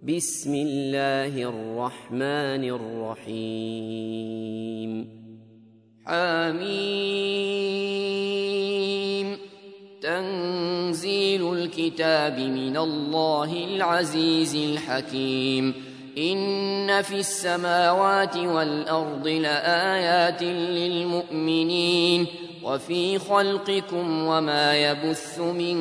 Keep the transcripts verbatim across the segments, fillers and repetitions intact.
بسم الله الرحمن الرحيم حميم تنزيل الكتاب من الله العزيز الحكيم إن في السماوات والأرض لآيات للمؤمنين وفي خلقكم وما يبث من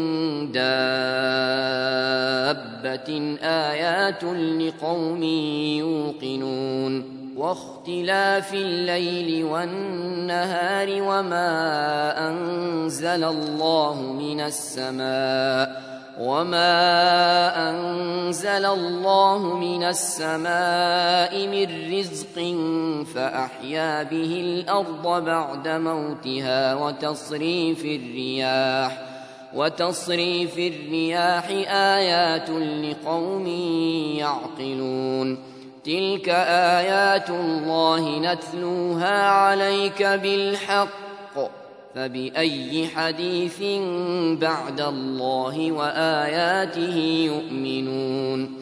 دابة آيات لقوم يوقنون واختلاف الليل والنهار وما أنزل الله من السماء وما أنزل الله من السماء من رزق فأحيا به الأرض بعد موتها وتصريف الرياح وتصريف الرياح آيات لقوم يعقلون تلك آيات الله نتلوها عليك بالحق فبأي حديث بعد الله وآياته يؤمنون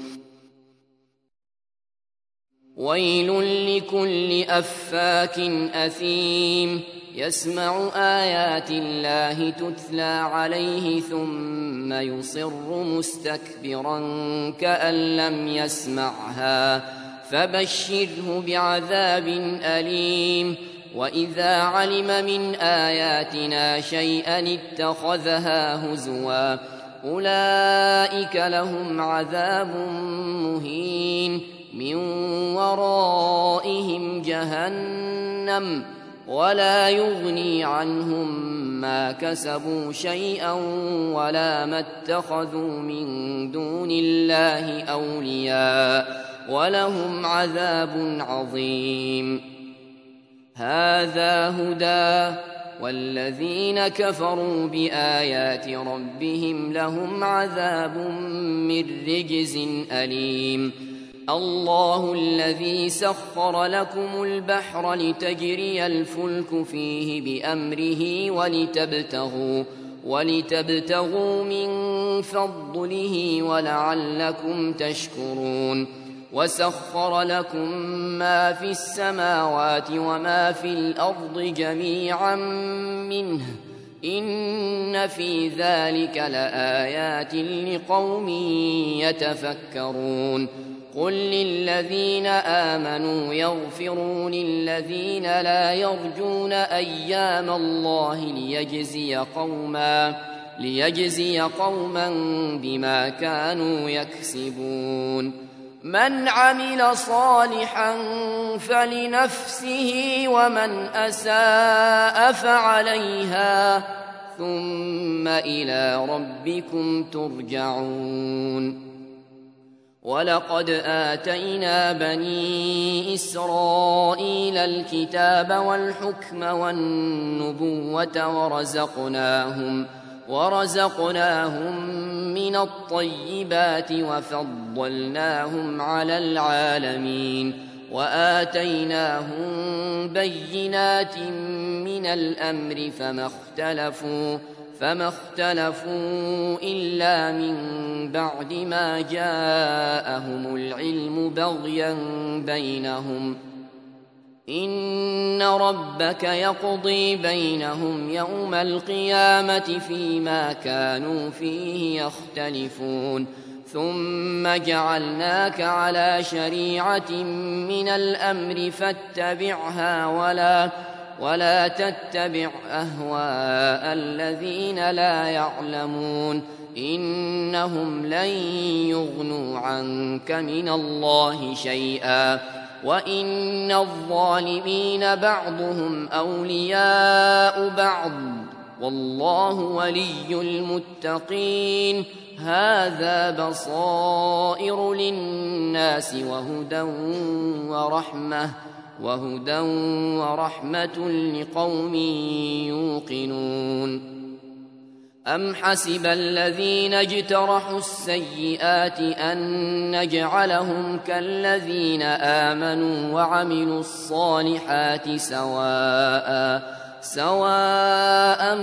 ويل لكل أفاك أثيم يسمع آيات الله تتلى عليه ثم يصر مستكبرا كأن لم يسمعها فبشره بعذاب أليم وإذا علم من آياتنا شيئا اتخذها هزوا أولئك لهم عذاب مهين من ورائهم جهنم ولا يغني عنهم ما كسبوا شيئا ولا ما اتخذوا من دون الله أولياء ولهم عذاب عظيم هذا هدى والذين كفروا بآيات ربهم لهم عذاب من رجز أليم الله الذي سخر لكم البحر لتجري الفلك فيه بأمره ولتبتغوا ولتبتغوا من فضله ولعلكم تشكرون وسخر لكم ما في السماوات وما في الأرض جميعا منه إن في ذلك لآيات لقوم يتفكرون قل للذين آمنوا يغفروا للذين لا يرجون أيام الله ليجزي قوما ليجزي قوما بما كانوا يكسبون من عمل صالحا فلنفسه ومن أساء فعليها ثم إلى ربكم ترجعون ولقد آتينا بني إسرائيل الكتاب والحكم والنبوة ورزقناهم ورزقناهم من الطيبات وفضلناهم على العالمين وآتيناهم بينات من الأمر فما اختلفوا فما اختلفوا إلا من بعد ما جاءهم العلم بغيا بينهم إن ربك يقضي بينهم يوم القيامة فيما كانوا فيه يختلفون ثم جعلناك على شريعة من الأمر فاتبعها ولا ولا تتبع أهواء الذين لا يعلمون إنهم لن يغنوا عنك من الله شيئا وإن الظالمين بعضهم أولياء بعض والله ولي المتقين هذا بصائر للناس وهدى ورحمة وهدى ورحمة لقوم يوقنون أم حسب الذين اجترحوا السيئات أن نجعلهم كالذين آمنوا وعملوا الصالحات سواء سواء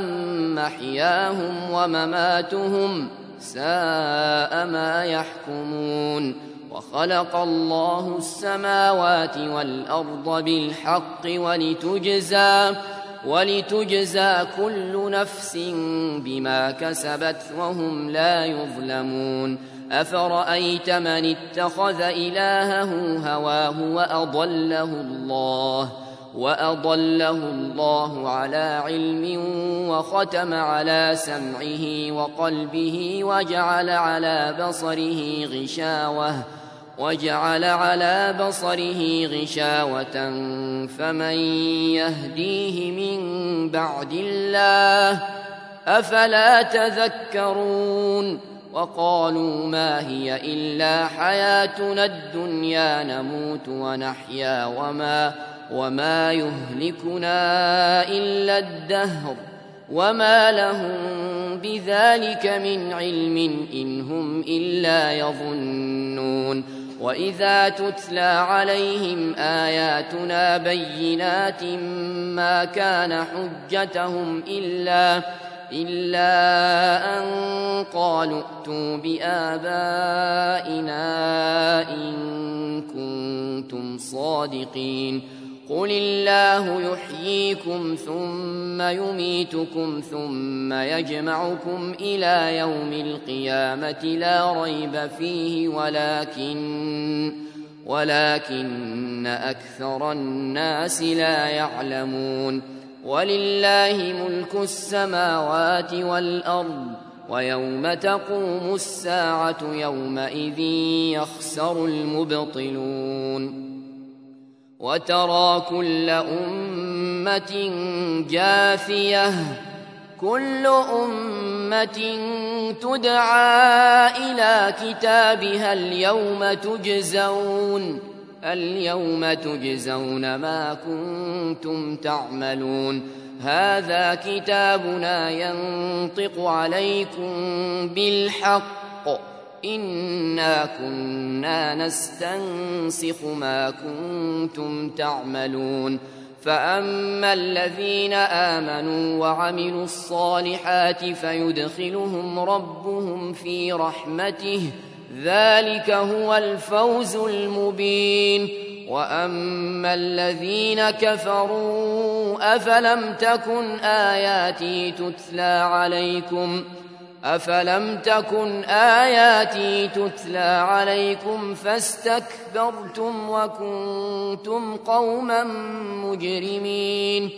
محياهم ومماتهم ساء ما يحكمون وخلق الله السماوات والأرض بالحق ولتجزى, ولتجزى كل نفس بما كسبت وهم لا يظلمون. أفرأيت من اتخذ إلهه هواه وأضله الله وأضله الله على علم وختم على سمعه وقلبه وجعل على بصره غشاوة وجعل على بصره غشاوة فمن يهديه من بعد الله أفلا تذكرون. وقالوا ما هي إلا حياتنا الدنيا نموت ونحيا وما, وما يهلكنا إلا الدهر وما لهم بذلك من علم إن هم إلا يظنون. وإذا تتلى عليهم آياتنا بينات ما كان حجتهم إلا إلا أن قالوا ائتوا بآبائنا إن كنتم صادقين. قل الله يحييكم ثم يميتكم ثم يجمعكم إلى يوم القيامة لا ريب فيه ولكن, ولكن أكثر الناس لا يعلمون. ولله ملك السماوات والأرض ويوم تقوم الساعة يومئذ يخسر المبطلون. وترى كل أمة جاثية كل أمة تدعى إلى كتابها اليوم تجزون اليوم تجزون ما كنتم تعملون. هذا كتابنا ينطق عليكم بالحق إنا كنا نستنسخ ما كنتم تعملون. فأما الذين آمنوا وعملوا الصالحات فيدخلهم ربهم في رحمته ذلك هو الفوز المبين. وأما الذين كفروا أفلم تكن آياتي تتلى عليكم أفلم تكن آياتي تتلى عليكم فاستكبرتم وكنتم قوما مجرمين.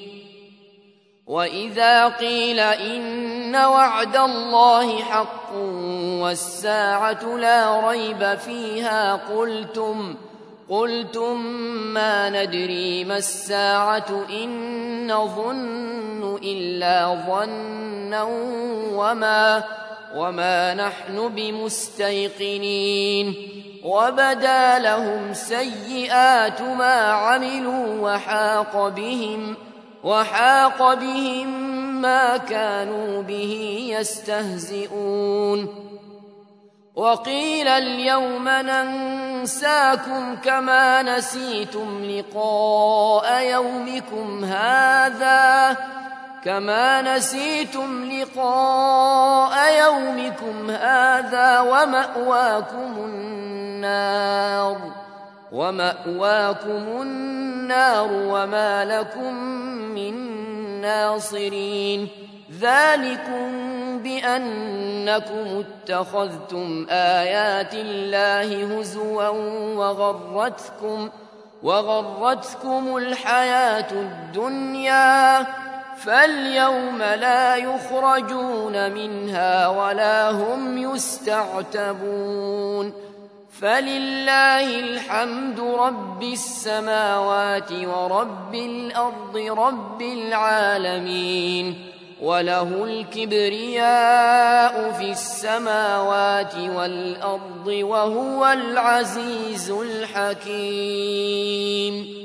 وإذا قيل إن وعد الله حق والساعة لا ريب فيها قلتم قلتم ما ندري ما الساعة إن نظن إلا ظنا وما, وما نحن بمستيقنين. وبدا لهم سيئات ما عملوا وحاق بهم وحاق بهم ما كانوا به يستهزئون. وقيل اليوم ننساكم كما نسيتم لقاء يومكم هذا كما نسيتم لقاء يومكم هذا ومأواكم النار ومأواكم النار وما لكم من ناصرين. ذلكم بأنكم اتخذتم آيات الله هزوا وغرتكم, وغرتكم الحياة الدنيا فاليوم لا يخرجون منها ولا هم يستعتبون. فلله الحمد رب السماوات ورب الأرض رب العالمين. وله الكبرياء في السماوات والأرض وهو العزيز الحكيم.